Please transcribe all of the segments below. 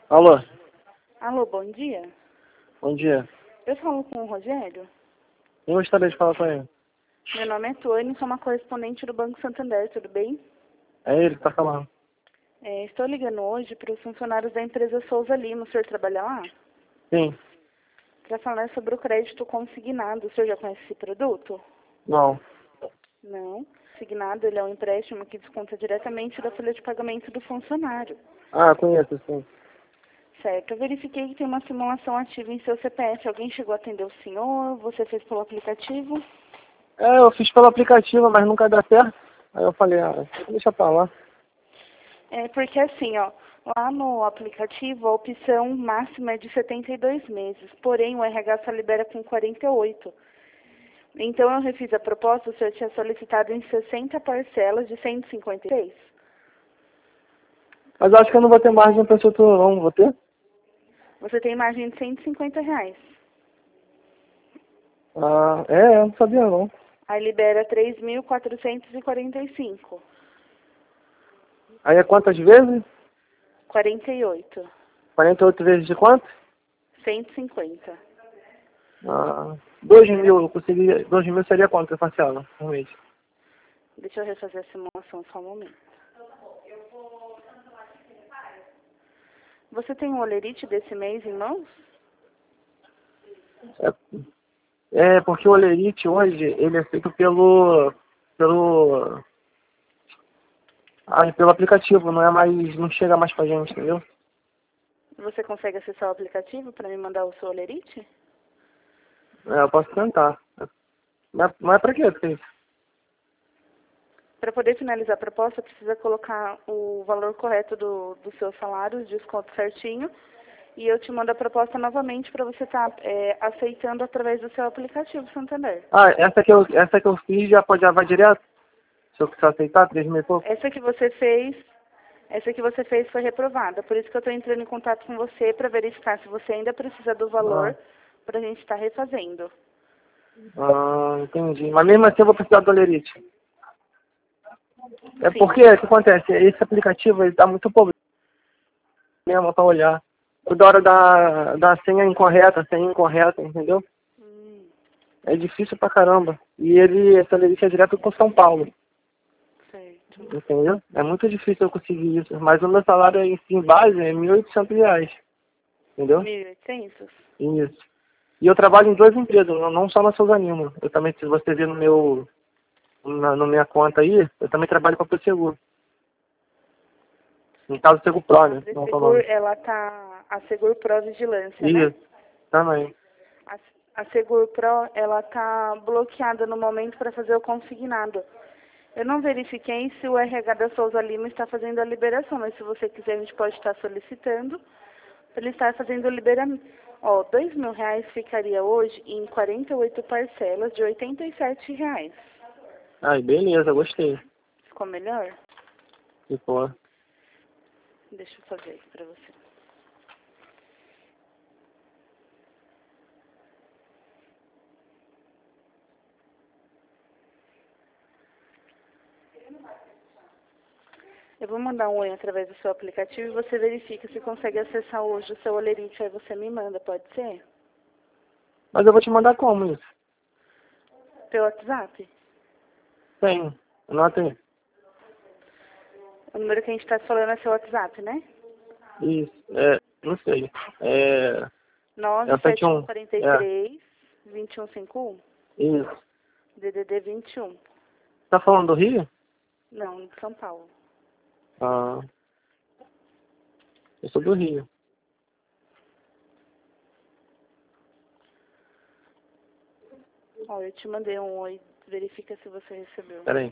Alô, Alô, bom dia. bom dia. Eu falo com o Rogério. Eu gostaria de falar com ele. Meu nome é Tônia, sou uma correspondente do Banco Santander, tudo bem? É ele que tá falando. Estou ligando hoje para os funcionários da empresa Souza Lima. O senhor trabalha lá? Sim. Para falar sobre o crédito consignado. O senhor já conhece esse produto? Não. Não. Consignado, ele é um empréstimo que desconta diretamente da folha de pagamento do funcionário. Ah, conheço, sim. Certo. Eu verifiquei que tem uma simulação ativa em seu CPF. Alguém chegou a atender o senhor? Você fez pelo aplicativo? É, eu fiz pelo aplicativo, mas nunca deu certo. Aí eu falei, deixa pra lá. Porque assim, ó, lá no aplicativo a opção máxima é de 72 meses, porém o RH só libera com 48. Então eu refiz a proposta, o senhor tinha solicitado em 60 parcelas de 156. Mas eu acho que eu não vou ter margem pra isso tudo, não. Vou ter? Você tem margem de R$ 150. Ah, eu não sabia, não. Aí libera 3.445. Aí é quantas vezes? 48. 48 vezes de quanto? 150. 2.000, eu consegui. 2.000 seria quanto eu parcela por mês? Deixa eu refazer a simulação só um momento. Você tem um olerite desse mês em mãos? Porque o Olerite hoje, ele é feito pelo aplicativo, não é mais, não chega mais pra gente, entendeu? Você consegue acessar o aplicativo para me mandar o seu olerite? Eu posso tentar. Mas pra quê? Porque Para poder finalizar a proposta, precisa colocar o valor correto do seu salário, o desconto certinho, e eu te mando a proposta novamente para você estar aceitando através do seu aplicativo Santander. essa que eu fiz já vai direto? Se eu quiser aceitar, 3.000 e pouco? Essa que você fez foi reprovada, por isso que eu estou entrando em contato com você para verificar se você ainda precisa do valor para a gente estar refazendo. Entendi. Mas mesmo assim eu vou precisar do Olerite. Sim. Porque, o que acontece? Esse aplicativo, ele dá muito problema pra olhar. Toda hora dá senha incorreta, entendeu? É difícil pra caramba. E esse Olerite é direto com São Paulo. Certo. Entendeu? É muito difícil eu conseguir isso. Mas o meu salário em base é R$ 1.800. Entendeu? 1.800? Isso. E eu trabalho em duas empresas, não só na Souza Lima. Eu também, se você ver na minha conta aí, eu também trabalho com a Proseguro. No caso, Seguro Pro, né? Não tô Seguro, nome. a Seguro Pro Vigilância, né? Isso, também. A Seguro Pro, ela tá bloqueada no momento para fazer o consignado. Eu não verifiquei se o RH da Souza Lima está fazendo a liberação, mas se você quiser, a gente pode estar solicitando para ele estar fazendo o liberamento. Ó, R$ 2.000 ficaria hoje em 48 parcelas de R$ 87. Ai, beleza, gostei. Ficou melhor? Ficou. Deixa eu fazer isso para você. Eu vou mandar um oi através do seu aplicativo e você verifica se consegue acessar hoje o seu olerite, aí você me manda, pode ser? Mas eu vou te mandar como isso? Pelo WhatsApp? Tenho. Anota aí. O número que a gente está falando é seu WhatsApp, né? Isso. Não sei. É 71. 97143 2151 Isso. DDD 21. Tá falando do Rio? Não, de São Paulo. Eu sou do Rio. Ó, eu te mandei um oi, verifica se você recebeu. Peraí.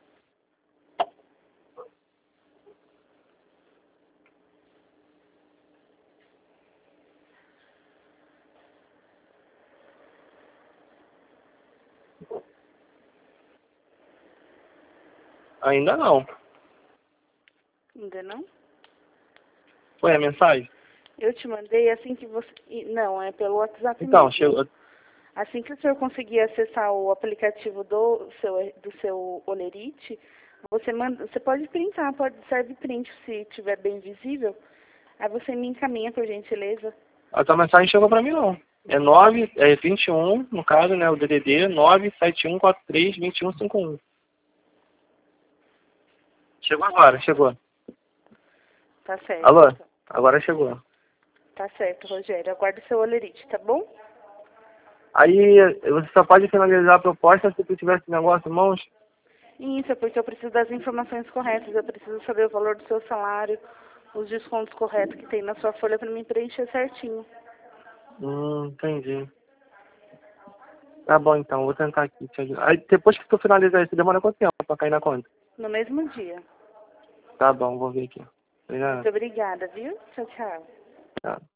Ainda não. Ainda não? Foi a mensagem? Eu te mandei assim que você... Não, é pelo WhatsApp Então, mesmo. chegou. Assim que o senhor conseguir acessar o aplicativo do seu olerite, você pode printar, serve print se estiver bem visível. Aí você me encaminha, por gentileza. A tua mensagem chegou pra mim, não. É 21, no caso, né? O DDD 971432151. Chegou agora, chegou. Tá certo. Alô? Agora chegou. Tá certo, Rogério. Aguardo seu olerite, tá bom? Aí, você só pode finalizar a proposta se tu tiver esse negócio em mãos? Isso, é porque eu preciso das informações corretas. Eu preciso saber o valor do seu salário, os descontos corretos que tem na sua folha pra me preencher certinho. Entendi. Tá bom, então. Vou tentar aqui te ajudar. Aí, depois que tu finalizar isso, demora quanto tempo pra cair na conta? No mesmo dia. Tá bom, vou ver aqui. Obrigado. Muito obrigada, viu? Tchau, tchau. Tá.